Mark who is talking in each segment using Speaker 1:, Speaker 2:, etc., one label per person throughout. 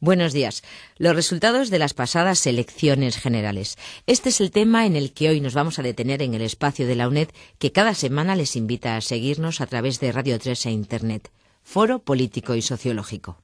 Speaker 1: Buenos días. Los resultados de las pasadas elecciones generales. Este es el tema en el que hoy nos vamos a detener en el espacio de la UNED, que cada semana les invita a seguirnos a través de Radio 3 e Internet. Foro Político y Sociológico.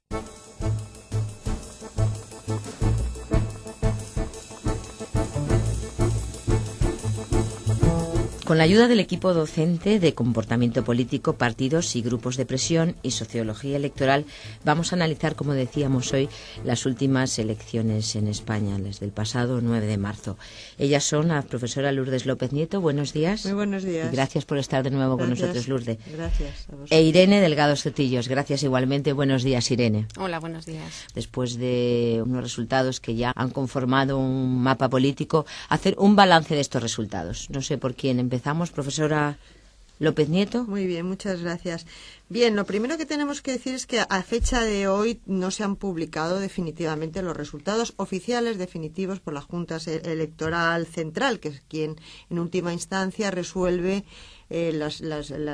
Speaker 1: Con la ayuda del equipo docente de Comportamiento Político, Partidos y Grupos de Presión y Sociología Electoral, vamos a analizar, como decíamos hoy, las últimas elecciones en España, desde el pasado 9 de marzo. Ellas son la profesora Lourdes López Nieto. Buenos días.
Speaker 2: Muy buenos días.
Speaker 1: Y gracias por estar de nuevo con nosotros, Lourdes.
Speaker 2: Gracias a vosotros.
Speaker 1: E Irene Delgado Sotillos. Gracias igualmente. Buenos días, Irene.
Speaker 3: Hola, buenos días.
Speaker 1: Después de unos resultados que ya han conformado un mapa político, hacer un balance de estos resultados. No sé por quién empezamos, profesora López Nieto.
Speaker 2: Muy bien, muchas gracias. Bien, lo primero que tenemos que decir es que a fecha de hoy no se han publicado definitivamente los resultados oficiales definitivos por la Junta Electoral Central, que es quien en última instancia resuelve las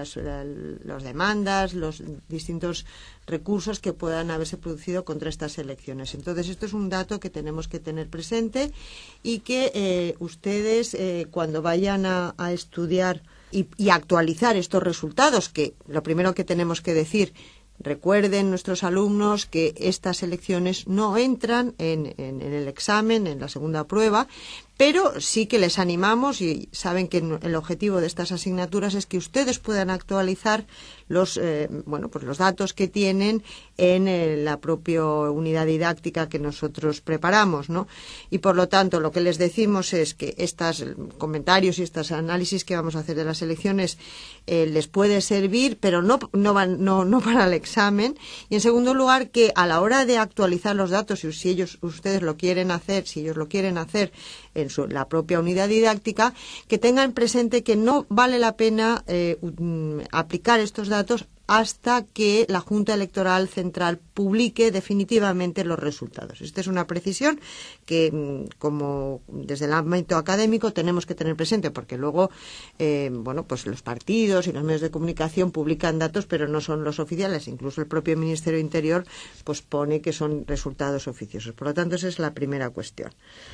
Speaker 2: demandas, los distintos recursos que puedan haberse producido contra estas elecciones. Entonces, esto es un dato que tenemos que tener presente y que ustedes, cuando vayan a estudiar y actualizar estos resultados, que lo primero que tenemos que decir, recuerden nuestros alumnos que estas elecciones no entran en el examen, en la segunda prueba, pero sí que les animamos, y saben que el objetivo de estas asignaturas es que ustedes puedan actualizar los datos que tienen en la propia unidad didáctica que nosotros preparamos, ¿no? Y por lo tanto, lo que les decimos es que estos comentarios y estos análisis que vamos a hacer de las elecciones les puede servir, pero no para el examen. Y en segundo lugar, que a la hora de actualizar los datos, si ustedes lo quieren hacer, si ellos lo quieren hacer en la propia unidad didáctica, que tengan presente que no vale la pena aplicar estos datos hasta que la Junta Electoral Central publique definitivamente los resultados. Esta es una precisión que, como desde el ámbito académico, tenemos que tener presente, porque luego, los partidos y los medios de comunicación publican datos, pero no son los oficiales. Incluso el propio Ministerio de Interior pues pone que son resultados oficiosos. Por lo tanto, esa es la primera cuestión.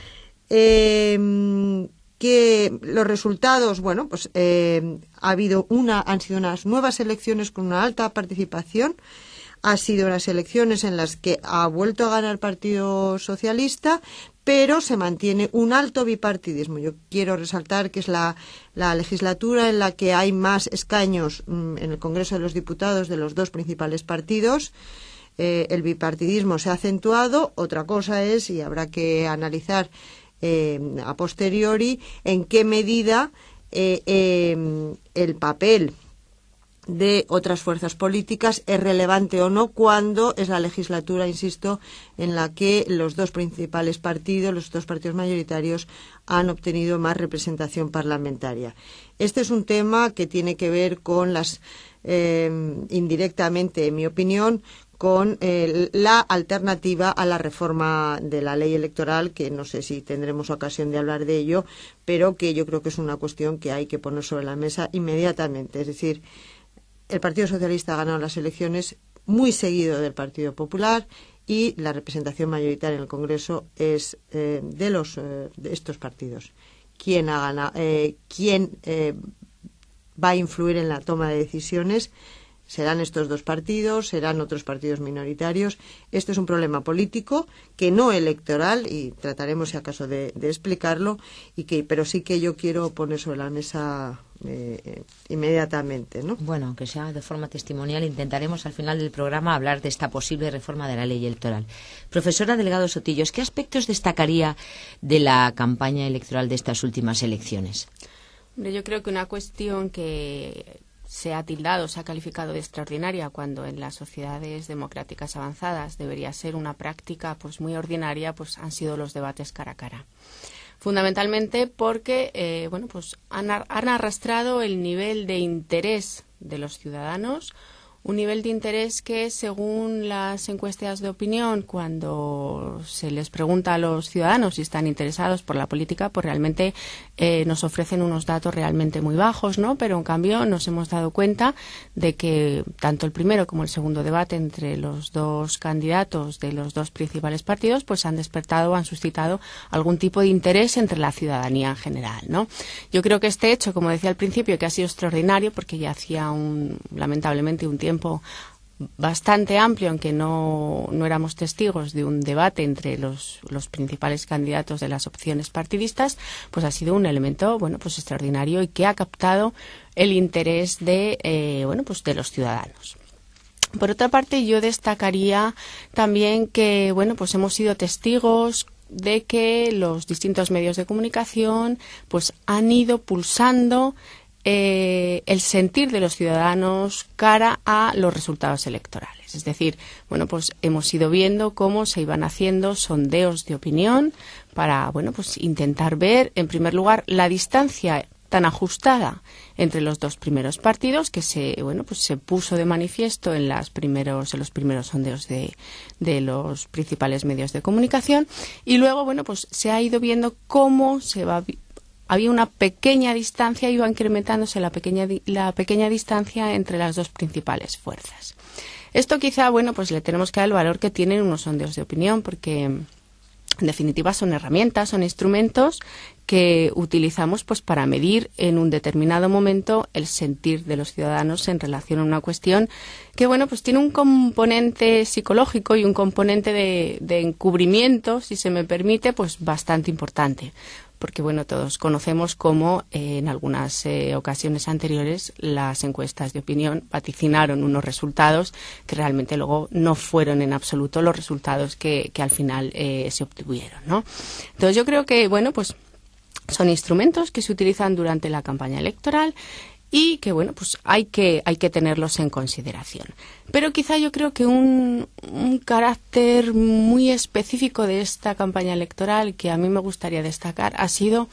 Speaker 2: Que los resultados, han sido unas nuevas elecciones con una alta participación. Ha sido unas elecciones en las que ha vuelto a ganar el Partido Socialista, pero se mantiene un alto bipartidismo. Yo quiero resaltar que es la legislatura en la que hay más escaños en el Congreso de los Diputados de los dos principales partidos. El bipartidismo se ha acentuado. Otra cosa es, y habrá que analizar a posteriori, en qué medida el papel de otras fuerzas políticas es relevante o no cuando es la legislatura, insisto, en la que los dos principales partidos, los dos partidos mayoritarios, han obtenido más representación parlamentaria. Este es un tema que tiene que ver con indirectamente, en mi opinión, con la alternativa a la reforma de la ley electoral, que no sé si tendremos ocasión de hablar de ello, pero que yo creo que es una cuestión que hay que poner sobre la mesa inmediatamente. Es decir, el Partido Socialista ha ganado las elecciones, muy seguido del Partido Popular, y la representación mayoritaria en el Congreso es de estos partidos. ¿Quién va a influir en la toma de decisiones? ¿Serán estos dos partidos? ¿Serán otros partidos minoritarios? Este es un problema político, que no electoral, y trataremos, si acaso, de explicarlo, pero sí que yo quiero poner sobre la mesa inmediatamente, ¿no?
Speaker 1: Bueno, aunque sea de forma testimonial, intentaremos al final del programa hablar de esta posible reforma de la ley electoral. Profesora Delgado Sotillos, ¿qué aspectos destacaría de la campaña electoral de estas últimas elecciones?
Speaker 3: Yo creo que una cuestión que se ha tildado, se ha calificado de extraordinaria, cuando en las sociedades democráticas avanzadas debería ser una práctica pues muy ordinaria, pues han sido los debates cara a cara. Fundamentalmente porque han arrastrado el nivel de interés de los ciudadanos Un nivel de interés que, según las encuestas de opinión, cuando se les pregunta a los ciudadanos si están interesados por la política, pues realmente nos ofrecen unos datos realmente muy bajos, ¿no? Pero en cambio nos hemos dado cuenta de que tanto el primero como el segundo debate entre los dos candidatos de los dos principales partidos pues han despertado, han suscitado algún tipo de interés entre la ciudadanía en general, ¿no? Yo creo que este hecho, como decía al principio, que ha sido extraordinario porque ya hacía lamentablemente un tiempo bastante amplio en que no éramos testigos de un debate entre los principales candidatos de las opciones partidistas, pues ha sido un elemento, bueno, pues extraordinario y que ha captado el interés de, bueno, pues de los ciudadanos. Por otra parte, yo destacaría también que, bueno, pues hemos sido testigos de que los distintos medios de comunicación pues han ido pulsando el sentir de los ciudadanos cara a los resultados electorales. Es decir, bueno, pues hemos ido viendo cómo se iban haciendo sondeos de opinión para, bueno, pues intentar ver, en primer lugar, la distancia tan ajustada entre los dos primeros partidos que se puso de manifiesto en los primeros sondeos de los principales medios de comunicación, y luego, bueno, pues se ha ido viendo cómo había una pequeña distancia, iba incrementándose la pequeña distancia entre las dos principales fuerzas. Esto quizá, bueno, pues le tenemos que dar el valor que tienen unos sondeos de opinión, porque en definitiva son herramientas, son instrumentos que utilizamos pues para medir en un determinado momento el sentir de los ciudadanos en relación a una cuestión que, bueno, pues tiene un componente psicológico y un componente de encubrimiento, si se me permite, pues bastante importante. Porque, bueno, todos conocemos cómo en algunas ocasiones anteriores las encuestas de opinión vaticinaron unos resultados que realmente luego no fueron en absoluto los resultados que al final se obtuvieron, ¿no? Entonces yo creo que, bueno, pues son instrumentos que se utilizan durante la campaña electoral y que, bueno, pues hay que tenerlos en consideración. Pero quizá yo creo que un carácter muy específico de esta campaña electoral que a mí me gustaría destacar ha sido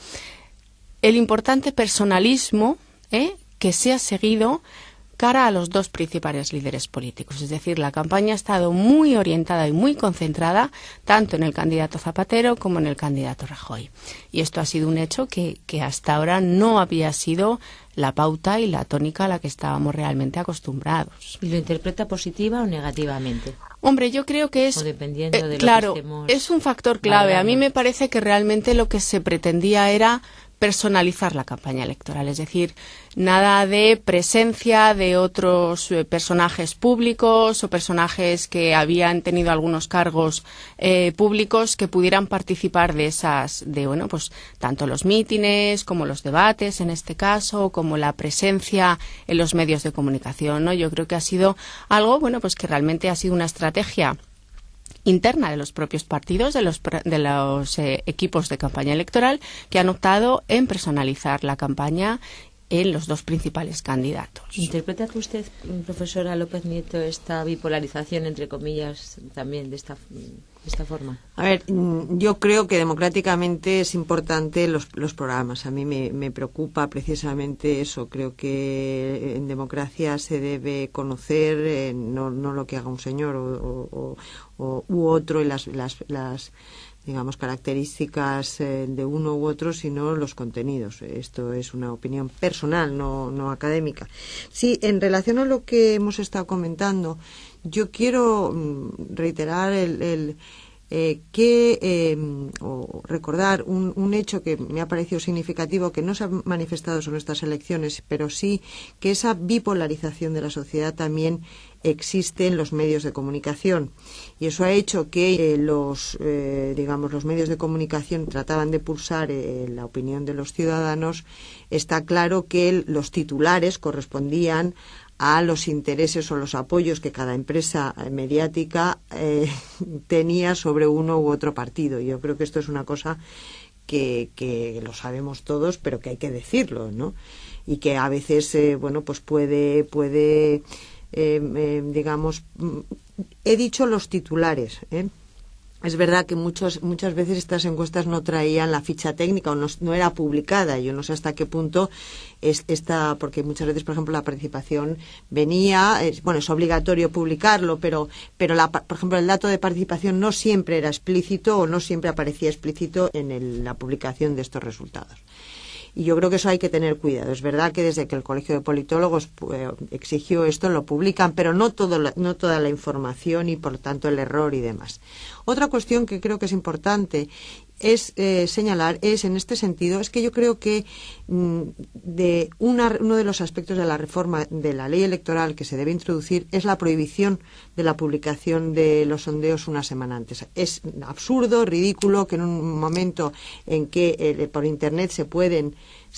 Speaker 3: el importante personalismo que se ha seguido cara a los dos principales líderes políticos. Es decir, la campaña ha estado muy orientada y muy concentrada tanto en el candidato Zapatero como en el candidato Rajoy. Y esto ha sido un hecho que hasta ahora no había sido la pauta y la tónica a la que estábamos realmente acostumbrados.
Speaker 1: ¿Y lo interpreta positiva o negativamente?
Speaker 3: Hombre, yo creo que es,
Speaker 1: o dependiendo de
Speaker 3: claro,
Speaker 1: lo que estemos
Speaker 3: es un factor clave.
Speaker 1: valorando.
Speaker 3: A mí me parece que realmente lo que se pretendía era personalizar la campaña electoral, es decir, nada de presencia de otros personajes públicos o personajes que habían tenido algunos cargos públicos que pudieran participar bueno, pues tanto los mítines como los debates en este caso, como la presencia en los medios de comunicación, ¿no? Yo creo que ha sido algo, bueno, pues que realmente ha sido una estrategia interna de los propios partidos, de los equipos de campaña electoral, que han optado en personalizar la campaña en los dos principales candidatos.
Speaker 1: ¿Interpreta usted, profesora López Nieto, esta bipolarización, entre comillas, también de esta forma?
Speaker 2: A ver, yo creo que democráticamente es importante los programas. A mí me preocupa precisamente eso. Creo que en democracia se debe conocer no lo que haga un señor u otro y las digamos, características de uno u otro, sino los contenidos. Esto es una opinión personal, no académica. Sí, en relación a lo que hemos estado comentando, yo quiero reiterar o recordar un hecho que me ha parecido significativo, que no se ha manifestado sobre estas elecciones, pero sí que esa bipolarización de la sociedad también existe en los medios de comunicación, y eso ha hecho que los medios de comunicación trataban de pulsar la opinión de los ciudadanos. Está claro que los titulares correspondían a los intereses o los apoyos que cada empresa mediática tenía sobre uno u otro partido. Yo creo que esto es una cosa que lo sabemos todos, pero que hay que decirlo, ¿no? Y que a veces, pues puede digamos, he dicho los titulares, Es verdad que muchas veces estas encuestas no traían la ficha técnica o no era publicada. Yo no sé hasta qué punto porque muchas veces, por ejemplo, la participación venía, es obligatorio publicarlo, pero por ejemplo, el dato de participación no siempre era explícito o no siempre aparecía explícito en la publicación de estos resultados. Y yo creo que eso hay que tener cuidado. Es verdad que desde que el Colegio de Politólogos exigió esto, lo publican, pero no toda la información y, por tanto, el error y demás. Otra cuestión que creo que es importante es señalar, en este sentido, es que yo creo que uno de los aspectos de la reforma de la ley electoral que se debe introducir es la prohibición de la publicación de los sondeos una semana antes. Es absurdo, ridículo que en un momento en que por Internet se pueden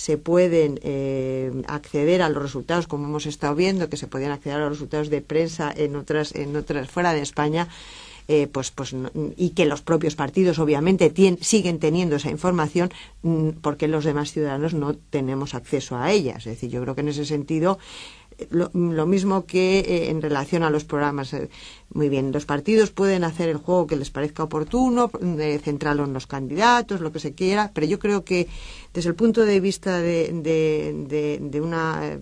Speaker 2: acceder a los resultados, como hemos estado viendo, que se podían acceder a los resultados de prensa en otras fuera de España, y que los propios partidos obviamente siguen teniendo esa información, porque los demás ciudadanos no tenemos acceso a ella. Es decir, yo creo que en ese sentido lo mismo que en relación a los programas, muy bien, los partidos pueden hacer el juego que les parezca oportuno, centrarlo en los candidatos, lo que se quiera, pero yo creo que desde el punto de vista de una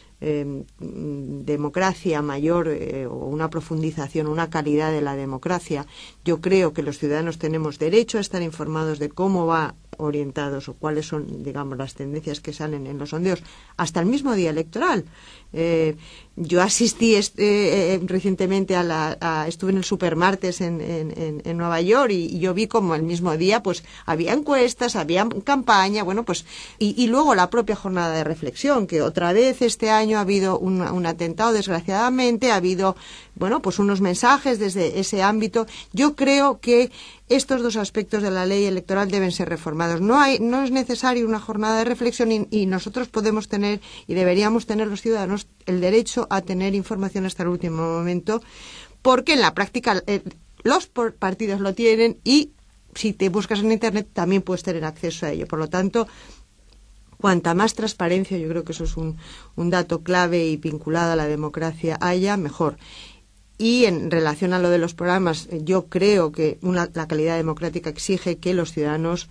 Speaker 2: democracia mayor o una profundización, una calidad de la democracia, yo creo que los ciudadanos tenemos derecho a estar informados de cómo va orientados o cuáles son, digamos, las tendencias que salen en los sondeos hasta el mismo día electoral. Yo asistí recientemente estuve en el Supermartes en Nueva York y yo vi como el mismo día pues había encuestas, había campaña, y luego la propia jornada de reflexión, que otra vez este año ha habido un atentado, desgraciadamente, ha habido unos mensajes desde ese ámbito. Yo creo que estos dos aspectos de la ley electoral deben ser reformados. No es necesario una jornada de reflexión y nosotros podemos tener y deberíamos tener los ciudadanos el derecho a tener información hasta el último momento, porque en la práctica los partidos lo tienen y si te buscas en Internet también puedes tener acceso a ello. Por lo tanto, cuanta más transparencia, yo creo que eso es un dato clave y vinculado a la democracia haya, mejor. Y en relación a lo de los programas, yo creo que la calidad democrática exige que los ciudadanos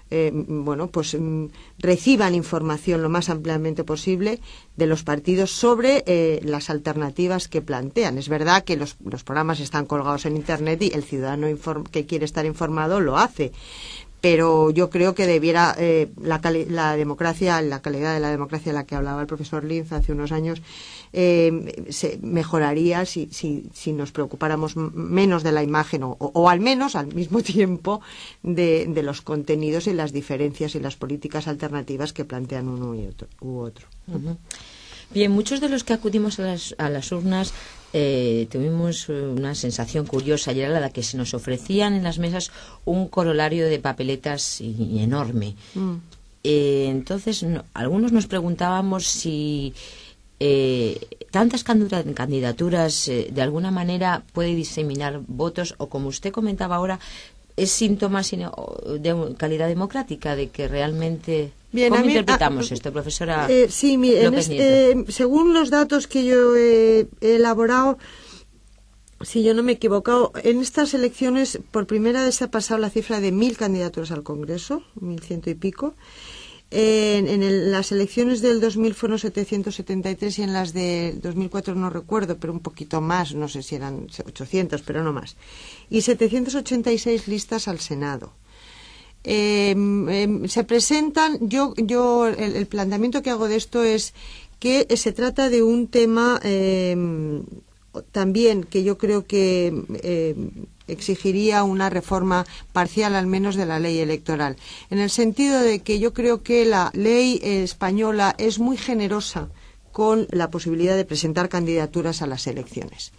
Speaker 2: reciban información lo más ampliamente posible de los partidos sobre las alternativas que plantean. Es verdad que los programas están colgados en Internet y el ciudadano que quiere estar informado lo hace. Pero yo creo que debiera la democracia, la calidad de la democracia de la que hablaba el profesor Linz hace unos años, se mejoraría si nos preocupáramos menos de la imagen o al menos al mismo tiempo de los contenidos y las diferencias y las políticas alternativas que plantean uno u otro.
Speaker 1: Uh-huh. Bien, muchos de los que acudimos a las urnas tuvimos una sensación curiosa y era la que se nos ofrecían en las mesas un corolario de papeletas enorme. Entonces, algunos nos preguntábamos si tantas candidaturas de alguna manera puede diseminar votos o, como usted comentaba ahora, es síntoma de calidad democrática, de que realmente...
Speaker 2: Bien,
Speaker 1: ¿Cómo interpretamos esto, profesora?
Speaker 2: Sí, según los datos que yo he elaborado, si yo no me he equivocado, en estas elecciones por primera vez se ha pasado la cifra de 1.000 candidaturas al Congreso, 1.100 y pico. Las elecciones del 2000 fueron 773 y en las del 2004 no recuerdo, pero un poquito más, no sé si eran 800, pero no más. Y 786 listas al Senado. Se presentan, el planteamiento que hago de esto es que se trata de un tema también que yo creo que exigiría una reforma parcial al menos de la ley electoral, en el sentido de que yo creo que la ley española es muy generosa con la posibilidad de presentar candidaturas a las elecciones.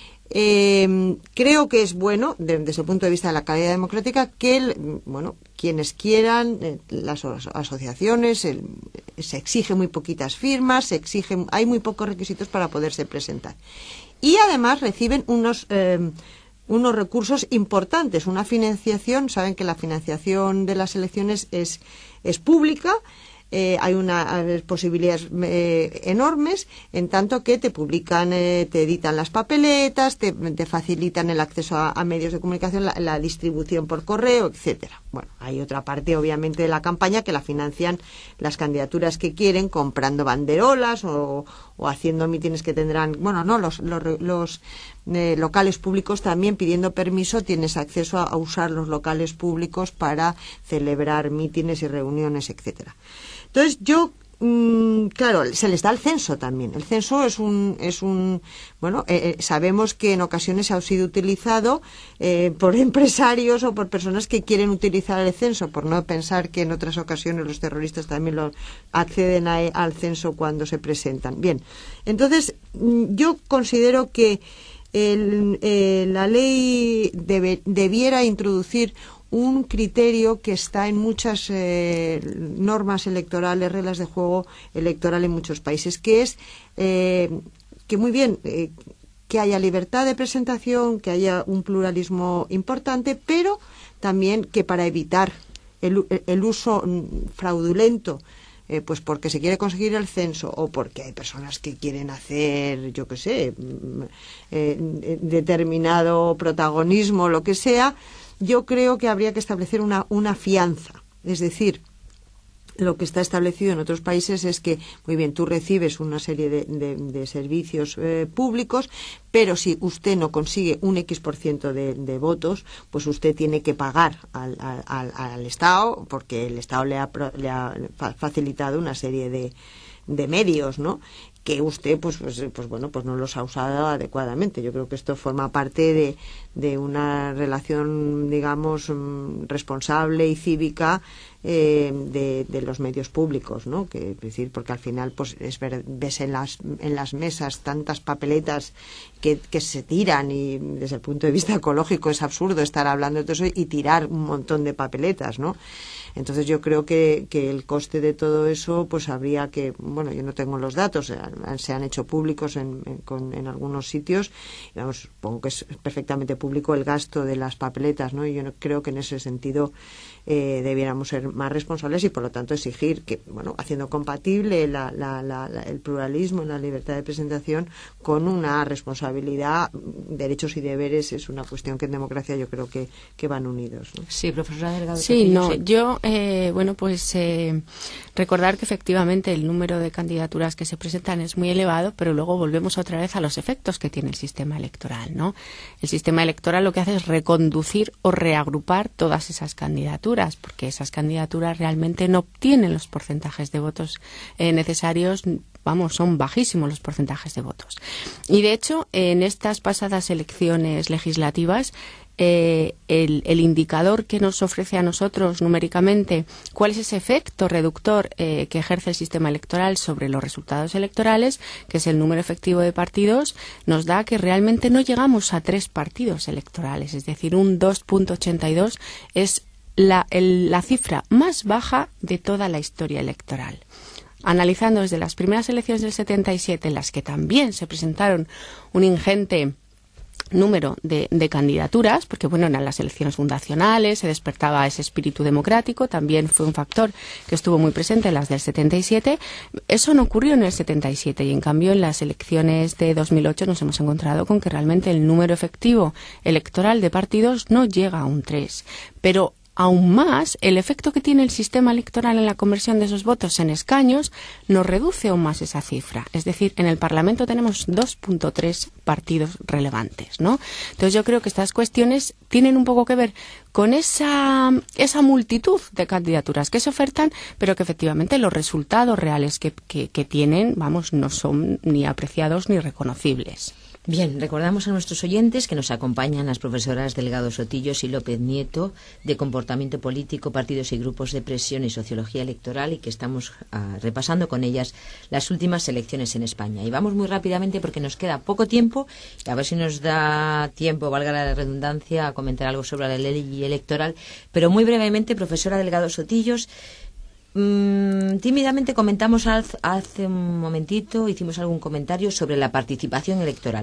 Speaker 2: Creo que es bueno, desde el punto de vista de la calidad democrática, que quienes quieran, las asociaciones, se exige muy poquitas firmas, hay muy pocos requisitos para poderse presentar. Y además reciben unos recursos importantes, una financiación. Saben que la financiación de las elecciones es pública. hay unas posibilidades enormes, en tanto que te publican, te editan las papeletas, te facilitan el acceso a medios de comunicación, la distribución por correo, etcétera. Bueno, hay otra parte, obviamente, de la campaña que la financian las candidaturas que quieren, comprando banderolas o haciendo mítines que tendrán, bueno, no, los locales públicos también, pidiendo permiso, tienes acceso a usar los locales públicos para celebrar mítines y reuniones, etcétera. Entonces, yo, claro, se les da el censo también. El censo es un bueno, sabemos que en ocasiones ha sido utilizado por empresarios o por personas que quieren utilizar el censo, por no pensar que en otras ocasiones los terroristas también acceden al censo cuando se presentan. Bien, entonces, yo considero que la ley debiera introducir un criterio que está en muchas normas electorales, reglas de juego electoral en muchos países, que es que muy bien, que haya libertad de presentación, que haya un pluralismo importante, pero también que para evitar el uso fraudulento, pues porque se quiere conseguir el censo o porque hay personas que quieren hacer, yo qué sé, determinado protagonismo, lo que sea, yo creo que habría que establecer una fianza. Es decir, lo que está establecido en otros países es que, muy bien, tú recibes una serie de servicios públicos, pero si usted no consigue un X% de votos, pues usted tiene que pagar al Estado, porque el Estado le ha facilitado una serie de medios, ¿no?, que usted pues no los ha usado adecuadamente. Yo creo que esto forma parte de una relación, digamos, responsable y cívica de los medios públicos, ¿no? Que es decir, porque al final pues ves en las mesas tantas papeletas que se tiran, y desde el punto de vista ecológico es absurdo estar hablando de todo eso y tirar un montón de papeletas, ¿no? Entonces yo creo que el coste de todo eso, pues habría que, bueno, yo no tengo los datos, se han hecho públicos en algunos sitios, y vamos, supongo que es perfectamente público el gasto de las papeletas, ¿no? Y yo creo que en ese sentido debiéramos ser más responsables y por lo tanto exigir que, bueno, haciendo compatible el pluralismo y la libertad de presentación con una responsabilidad, derechos y deberes. Es una cuestión que en democracia yo creo que van unidos, ¿no?
Speaker 1: Sí, profesora Delgado.
Speaker 3: Sí, no, yo recordar que efectivamente el número de candidaturas que se presentan es muy elevado, pero luego volvemos otra vez a los efectos que tiene el sistema electoral, ¿no? El sistema electoral lo que hace es reconducir o reagrupar todas esas candidaturas, porque esas candidaturas realmente no obtienen los porcentajes de votos necesarios. Vamos, son bajísimos los porcentajes de votos. Y de hecho, en estas pasadas elecciones legislativas, el indicador que nos ofrece a nosotros numéricamente cuál es ese efecto reductor que ejerce el sistema electoral sobre los resultados electorales, que es el número efectivo de partidos, nos da que realmente no llegamos a 3 partidos electorales, es decir, un 2.82 es la cifra más baja de toda la historia electoral. Analizando desde las primeras elecciones del 77, en las que también se presentaron un ingente número de candidaturas, porque bueno, eran las elecciones fundacionales, se despertaba ese espíritu democrático, también fue un factor que estuvo muy presente en las del 77. Eso no ocurrió en el 77 y en cambio en las elecciones de 2008 nos hemos encontrado con que realmente el número efectivo electoral de partidos no llega a un 3, pero aún más, el efecto que tiene el sistema electoral en la conversión de esos votos en escaños nos reduce aún más esa cifra. Es decir, en el Parlamento tenemos 2.3 partidos relevantes, ¿no? Entonces yo creo que estas cuestiones tienen un poco que ver con esa multitud de candidaturas que se ofertan, pero que efectivamente los resultados reales que tienen, vamos, no son ni apreciados ni reconocibles.
Speaker 1: Bien, recordamos a nuestros oyentes que nos acompañan las profesoras Delgado Sotillos y López Nieto de Comportamiento Político, Partidos y Grupos de Presión y Sociología Electoral, y que estamos repasando con ellas las últimas elecciones en España. Y vamos muy rápidamente porque nos queda poco tiempo, a ver si nos da tiempo, valga la redundancia, a comentar algo sobre la ley electoral. Pero muy brevemente, profesora Delgado Sotillos, tímidamente comentamos hace un momentito, hicimos algún comentario sobre la participación electoral.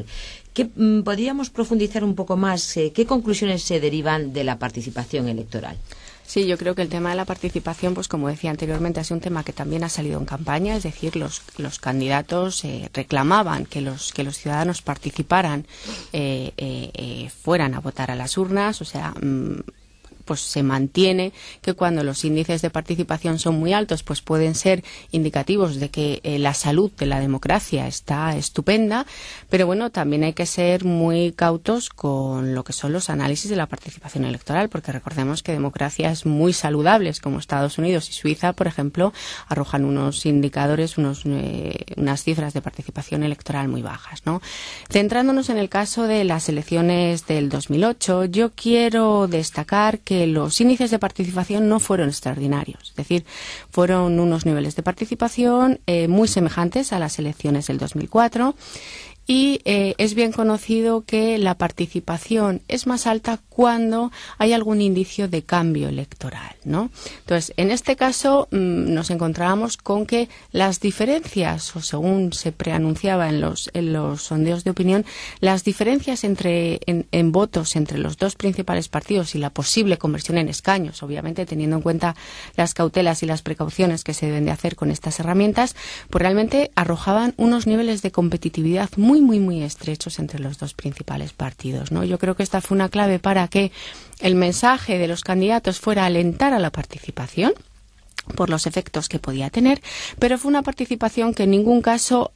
Speaker 1: ¿Podríamos profundizar un poco más? ¿Qué conclusiones se derivan de la participación electoral?
Speaker 3: Sí, yo creo que el tema de la participación, pues como decía anteriormente, ha sido un tema que también ha salido en campaña, es decir, los candidatos reclamaban que los ciudadanos participaran, fueran a votar a las urnas, o sea, pues se mantiene que cuando los índices de participación son muy altos, pues pueden ser indicativos de que la salud de la democracia está estupenda, pero bueno, también hay que ser muy cautos con lo que son los análisis de la participación electoral, porque recordemos que democracias muy saludables como Estados Unidos y Suiza, por ejemplo, arrojan unos indicadores, unas cifras de participación electoral muy bajas, ¿no? Centrándonos en el caso de las elecciones del 2008, yo quiero destacar que los índices de participación no fueron extraordinarios, es decir, fueron unos niveles de participación muy semejantes a las elecciones del 2004 y es bien conocido que la participación es más alta cuando hay algún indicio de cambio electoral, ¿no? Entonces, en este caso nos encontrábamos con que las diferencias, o según se preanunciaba en los sondeos de opinión, las diferencias en votos entre los dos principales partidos y la posible conversión en escaños, obviamente teniendo en cuenta las cautelas y las precauciones que se deben de hacer con estas herramientas, pues realmente arrojaban unos niveles de competitividad muy estrechos entre los dos principales partidos, ¿no? Yo creo que esta fue una clave para que el mensaje de los candidatos fuera alentar a la participación por los efectos que podía tener, pero fue una participación que en ningún caso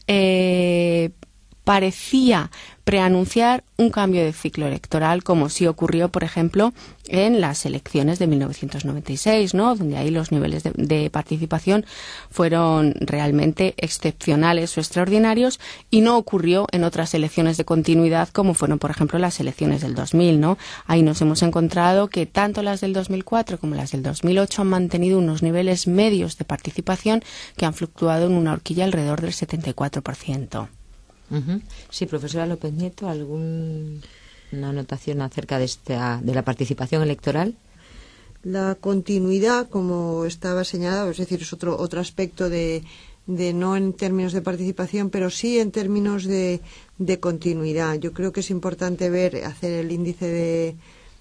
Speaker 3: parecía preanunciar un cambio de ciclo electoral, como sí ocurrió, por ejemplo, en las elecciones de 1996, ¿no? Donde ahí los niveles de participación fueron realmente excepcionales o extraordinarios, y no ocurrió en otras elecciones de continuidad, como fueron, por ejemplo, las elecciones del 2000, ¿no? Ahí nos hemos encontrado que tanto las del 2004 como las del 2008 han mantenido unos niveles medios de participación que han fluctuado en una horquilla alrededor del 74%.
Speaker 1: Sí, profesora López Nieto, ¿alguna anotación acerca de la participación electoral?
Speaker 2: La continuidad, como estaba señalado, es decir, es otro aspecto de no en términos de participación, pero sí en términos de continuidad. Yo creo que es importante hacer el índice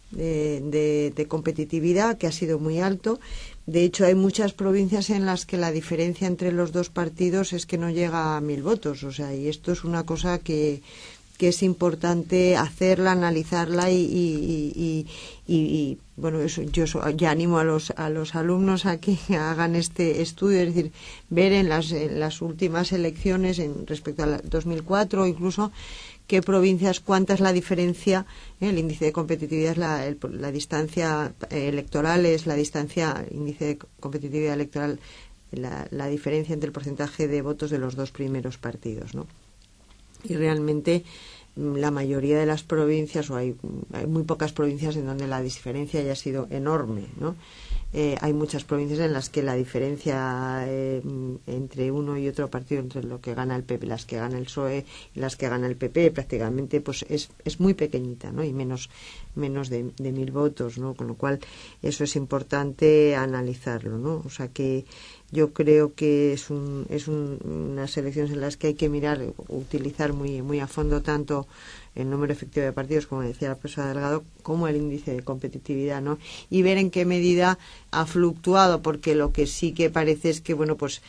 Speaker 2: de competitividad, que ha sido muy alto. De hecho, hay muchas provincias en las que la diferencia entre los dos partidos es que no llega a 1.000 votos. O sea, y esto es una cosa que es importante hacerla, analizarla y bueno, eso, yo ya animo a los alumnos a que hagan este estudio, es decir, ver en las últimas elecciones respecto al 2004 o incluso qué provincias, cuánta es la diferencia. El índice de competitividad es la distancia electoral, es la distancia, índice de competitividad electoral, la diferencia entre el porcentaje de votos de los dos primeros partidos, ¿no? Y realmente la mayoría de las provincias, o hay muy pocas provincias en donde la diferencia haya sido enorme, ¿no? Hay muchas provincias en las que la diferencia entre uno y otro partido, entre lo que gana el PP, las que gana el PSOE y las que gana el PP, prácticamente pues es muy pequeñita, ¿no? Y menos de 1.000 votos, ¿no? Con lo cual eso es importante analizarlo, ¿no? O sea que yo creo que es unas elecciones en las que hay que utilizar muy a fondo tanto el número efectivo de partidos, como decía la profesora Delgado, como el índice de competitividad, ¿no? Y ver en qué medida ha fluctuado, porque lo que sí que parece es que, bueno, pues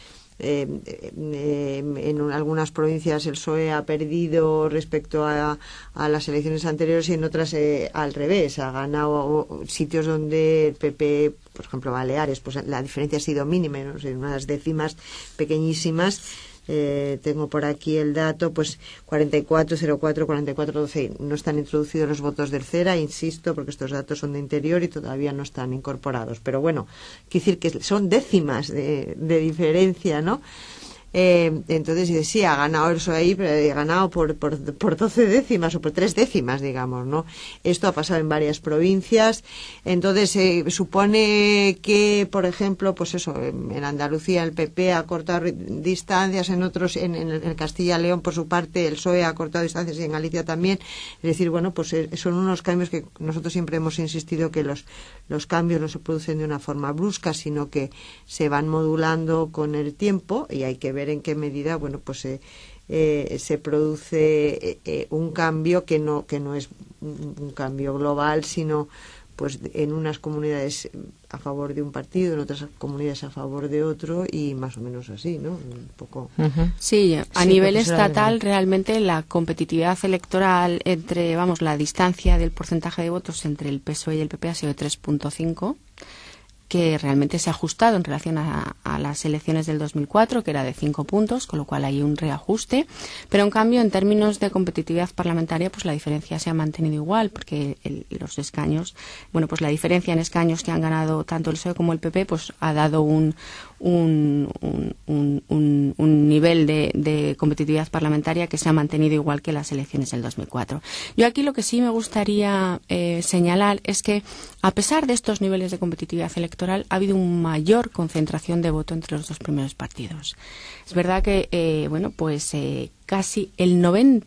Speaker 2: en algunas provincias el PSOE ha perdido respecto a las elecciones anteriores y en otras al revés, ha ganado sitios donde el PP, por ejemplo Baleares, pues la diferencia ha sido mínima, ¿no? En unas décimas pequeñísimas. Tengo por aquí el dato, pues 44-04, 44-12, no están introducidos los votos del CERA, insisto, porque estos datos son de interior y todavía no están incorporados. Pero bueno, quiero decir que son décimas de diferencia, ¿no? Entonces dice, sí, ha ganado eso ahí, pero ha ganado por 12 décimas o por 3 décimas, digamos, ¿no? Esto ha pasado en varias provincias. Entonces supone que, por ejemplo, pues eso, en Andalucía el PP ha cortado distancias, en otros, en Castilla y León por su parte el PSOE ha cortado distancias y en Galicia también. Es decir, bueno, pues son unos cambios que nosotros siempre hemos insistido que los cambios no se producen de una forma brusca, sino que se van modulando con el tiempo, y hay que ver en qué medida, bueno, pues se produce un cambio que no es un cambio global, sino pues en unas comunidades a favor de un partido, en otras comunidades a favor de otro, y más o menos así, ¿no? Un poco.
Speaker 3: Sí, a nivel estatal realmente la competitividad electoral entre, la distancia del porcentaje de votos entre el PSOE y el PP ha sido de 3.5, que realmente se ha ajustado en relación a las elecciones del 2004, que era de 5 puntos, con lo cual hay un reajuste. Pero, en cambio, en términos de competitividad parlamentaria, pues la diferencia se ha mantenido igual, porque los escaños, pues la diferencia en escaños que han ganado tanto el PSOE como el PP, pues ha dado un nivel de competitividad parlamentaria que se ha mantenido igual que las elecciones del 2004. Yo aquí lo que sí me gustaría señalar es que, a pesar de estos niveles de competitividad electoral, ha habido una mayor concentración de voto entre los dos primeros partidos. Es verdad que, casi el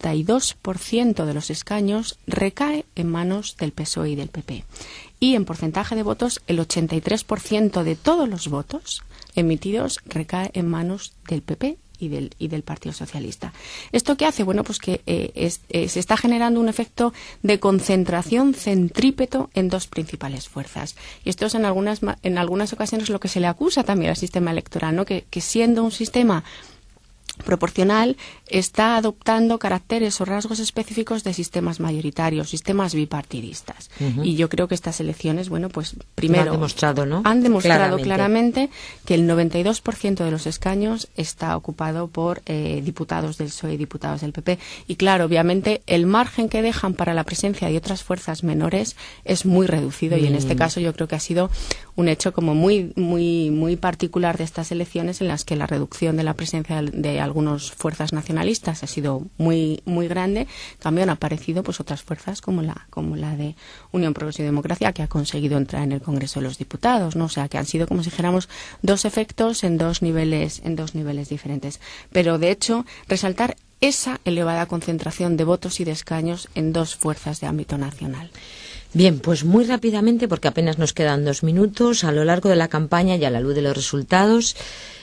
Speaker 3: 92% de los escaños recae en manos del PSOE y del PP. Y en porcentaje de votos, el 83% de todos los votos emitidos recae en manos del PP y del Partido Socialista. ¿Esto qué hace? Pues que se está generando un efecto de concentración centrípeto en dos principales fuerzas. Y esto es en algunas ocasiones lo que se le acusa también al sistema electoral, ¿no? Que siendo un sistema proporcional está adoptando caracteres o rasgos específicos de sistemas mayoritarios, sistemas bipartidistas. Y yo creo que estas elecciones, primero han demostrado claramente que el 92% de los escaños está ocupado por diputados del PSOE y diputados del PP. Y claro, obviamente el margen que dejan para la presencia de otras fuerzas menores es muy reducido, y en este caso yo creo que ha sido un hecho como muy muy muy particular de estas elecciones, en las que la reducción de la presencia de algunas fuerzas nacionalistas ha sido muy muy grande. En cambio, han aparecido otras fuerzas como la de Unión Progreso y Democracia, que ha conseguido entrar en el Congreso de los Diputados, ¿no? O sea, que han sido, como si dijéramos, dos efectos en dos niveles diferentes. Pero, de hecho, resaltar esa elevada concentración de votos y de escaños en dos fuerzas de ámbito nacional.
Speaker 1: Bien, pues muy rápidamente, porque apenas nos quedan 2 minutos, a lo largo de la campaña y a la luz de los resultados,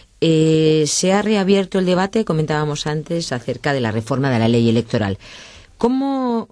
Speaker 1: se ha reabierto el debate, comentábamos antes, acerca de la reforma de la ley electoral. ¿Cómo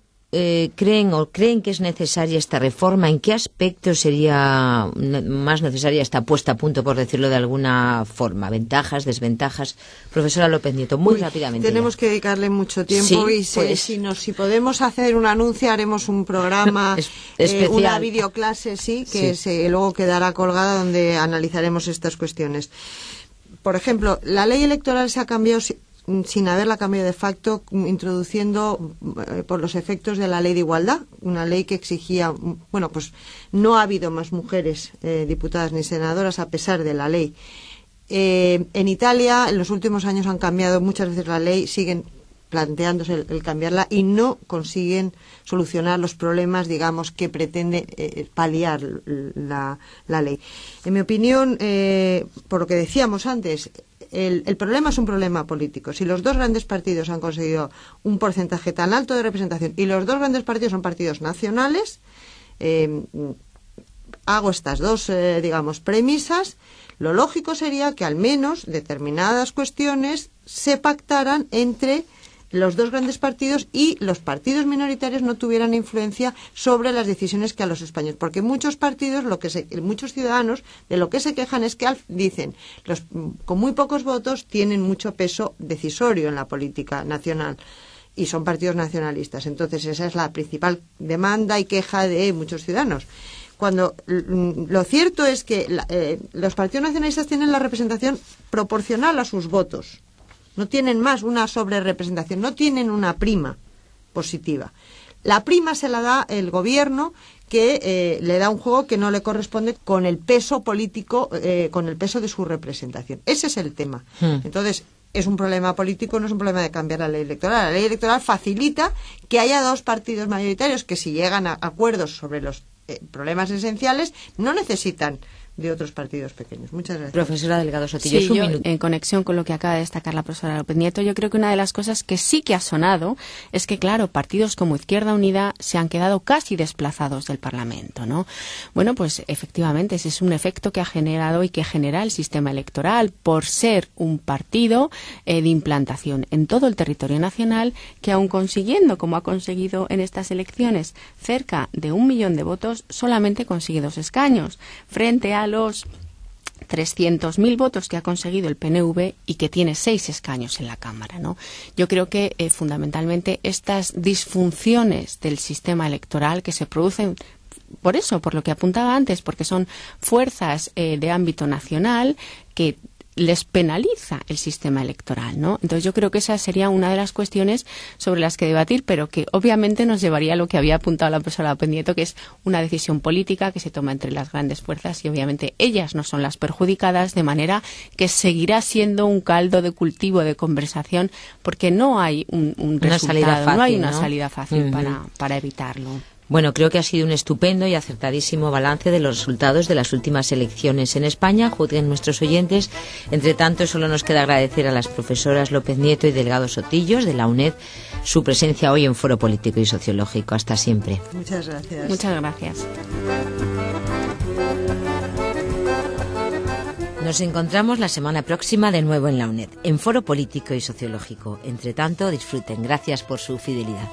Speaker 1: creen que es necesaria esta reforma? ¿En qué aspectos sería más necesaria esta puesta a punto, por decirlo de alguna forma? ¿Ventajas, desventajas? Profesora López Nieto, muy rápidamente.
Speaker 2: Tenemos que dedicarle mucho tiempo, y si podemos hacer un anuncio, haremos un programa especial, una videoclase, que luego quedará colgada, donde analizaremos estas cuestiones. Por ejemplo, la ley electoral se ha cambiado sin haberla cambiado de facto, introduciendo por los efectos de la ley de igualdad, una ley que exigía, no ha habido más mujeres diputadas ni senadoras a pesar de la ley. En Italia, en los últimos años han cambiado muchas veces la ley, siguen planteándose el cambiarla y no consiguen solucionar los problemas, que pretende paliar la ley. En mi opinión, por lo que decíamos antes, el problema es un problema político. Si los dos grandes partidos han conseguido un porcentaje tan alto de representación, y los dos grandes partidos son partidos nacionales, hago estas dos, premisas. Lo lógico sería que al menos determinadas cuestiones se pactaran entre los dos grandes partidos, y los partidos minoritarios no tuvieran influencia sobre las decisiones que a los españoles, porque muchos partidos, muchos ciudadanos, de lo que se quejan es que dicen, con muy pocos votos tienen mucho peso decisorio en la política nacional, y son partidos nacionalistas. Entonces esa es la principal demanda y queja de muchos ciudadanos. Cuando lo cierto es que los partidos nacionalistas tienen la representación proporcional a sus votos. No tienen más una sobrerepresentación, no tienen una prima positiva. La prima se la da el gobierno, que le da un juego que no le corresponde con el peso político, con el peso de su representación. Ese es el tema. Entonces, es un problema político, no es un problema de cambiar la ley electoral. La ley electoral facilita que haya dos partidos mayoritarios que, si llegan a acuerdos sobre los problemas esenciales, no necesitan de otros partidos pequeños. Muchas gracias.
Speaker 1: Profesora Delgado Sotillo,
Speaker 3: sí, en conexión con lo que acaba de destacar la profesora López Nieto, yo creo que una de las cosas que sí que ha sonado es que, claro, partidos como Izquierda Unida se han quedado casi desplazados del Parlamento, ¿no? Bueno, pues efectivamente ese es un efecto que ha generado y que genera el sistema electoral por ser un partido de implantación en todo el territorio nacional que, aun consiguiendo, como ha conseguido en estas elecciones, cerca de 1 millón de votos, solamente consigue 2 escaños, frente a los 300.000 votos que ha conseguido el PNV y que tiene 6 escaños en la Cámara, ¿no? Yo creo que fundamentalmente estas disfunciones del sistema electoral que se producen por eso, por lo que apuntaba antes, porque son fuerzas de ámbito nacional que les penaliza el sistema electoral, ¿no? Entonces yo creo que esa sería una de las cuestiones sobre las que debatir, pero que obviamente nos llevaría a lo que había apuntado la profesora López Nieto, que es una decisión política que se toma entre las grandes fuerzas y obviamente ellas no son las perjudicadas, de manera que seguirá siendo un caldo de cultivo, de conversación, porque no hay un resultado,
Speaker 1: fácil,
Speaker 3: no hay una salida fácil para evitarlo.
Speaker 1: Bueno, creo que ha sido un estupendo y acertadísimo balance de los resultados de las últimas elecciones en España. Juzguen nuestros oyentes. Entre tanto, solo nos queda agradecer a las profesoras López Nieto y Delgado Sotillos de la UNED su presencia hoy en Foro Político y Sociológico. Hasta siempre.
Speaker 2: Muchas gracias.
Speaker 3: Muchas gracias.
Speaker 1: Nos encontramos la semana próxima de nuevo en la UNED, en Foro Político y Sociológico. Entre tanto, disfruten. Gracias por su fidelidad.